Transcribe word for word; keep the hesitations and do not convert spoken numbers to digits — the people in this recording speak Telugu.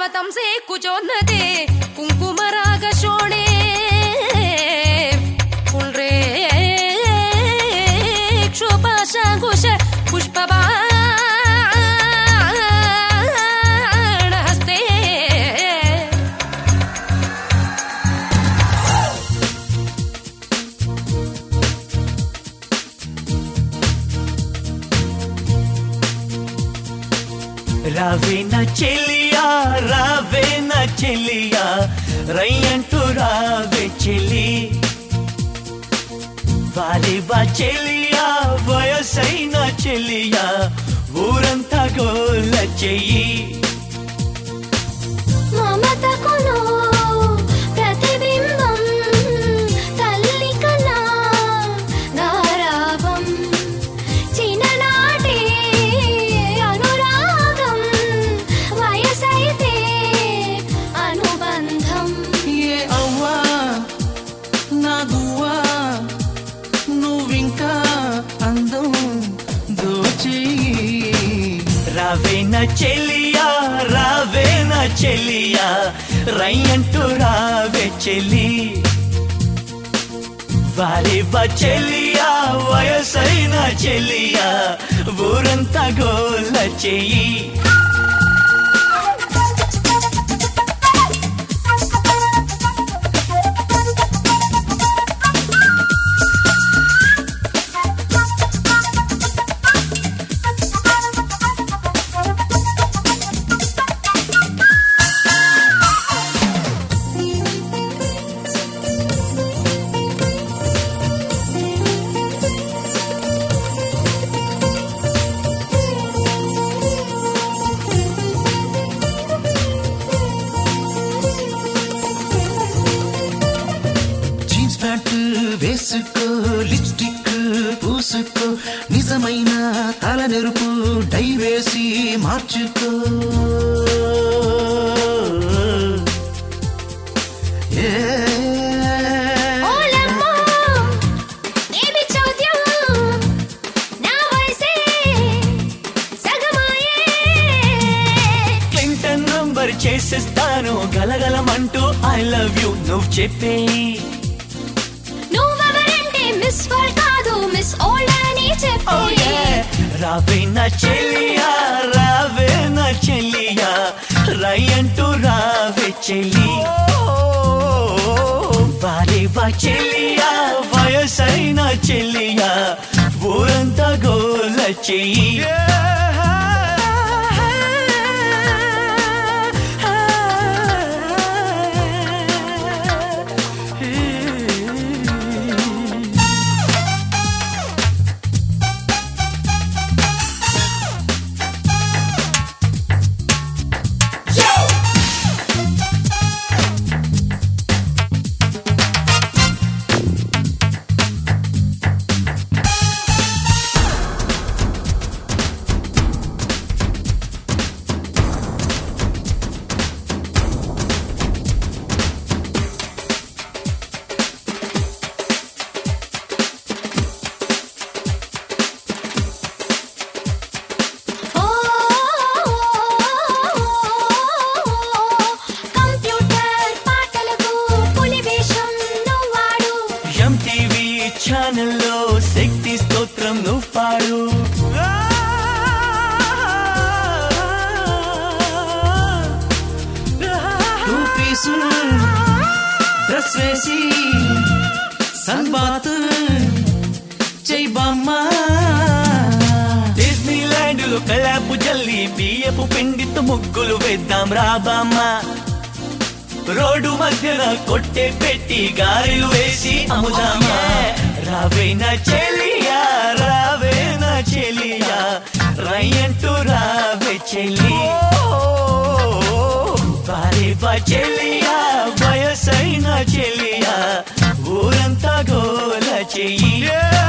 ತಮಸೆ ಕುಜೋನ್ನದೆ ಕುಂಕುಮರಾಗ ಶೋಣೆ ಕುಳ್ರೆ ಕ್ಷೋಪಾಶಾಂಕುಶ ಪುಷ್ಪಬಾ రావే నా చెలియా రావే నా చెలియా రయ్యంటూ రావే చెలి వాలివా చెలియా వయసైన చెలియా ఊరంతా గోల చెయ్యి మమతకును ప్రతిబింబం తల్లి కన్నా గారావం చిన్ననాటి అనురాగం వయసైతే అనుబంధం ఏ అవ్వా నా గువ్వా నువ్వింకా అందం దోచేయి రావే నా చెలియా రావే నా చెలియా రయ్యంటూ రావే చెలి వాలివా చెలియా వయసైన చెలియా ఊరంతా గోల చెయ్యి జీన్స్ ప్యాంట్ వేసుకో లిప్స్టిక్ పూసుకో నిజమైన తల నెరుపు డై వేసి మార్చుకో ఏ ఓలమ్మో ఏమి చౌద్యం నా వయసే సగమాయే క్లింటన్ నంబర్ చేసేస్తాను గలగలమంటూ ఐ లవ్ యూ నువ్వు చెప్పే నువ్వెవరంటే మిస్ వరల్డ్ కాదు మిస్ ఓల్డ్ అని చెప్పి రావే నా చెలియా రావే నా చెలియా రయ్యంటూ రావే చెలి వాలివా చెలియా వయసైన చెలియా ఊరంతా గోల చెయ్యి కంప్యూటర్ పాటలకు పులి వేషం నువ్వాడు ఎంటీవీ ఛానల్లో శక్తి స్తోత్రం నువ్వు పాడు టూ పీసు డ్రెస్ వేసి సన్ బాత్ చెయ్యి బామ్మా డిస్నీ ల్యాండ్ లో కలాపు జల్లి బియ్యపు పిండితో ముగ్గులు వేద్దాం రాబామ్మా రోడ్డు మధ్యన కొట్టే పెట్టి గారెలు వేసి అమ్ముదామా రావే నా చెలియా రావే నా చెలియా రయ్యంటూ రావే చెలి వాలివా చెలియా వయసైన చెలియా ఊరంతా గోల చెయ్యి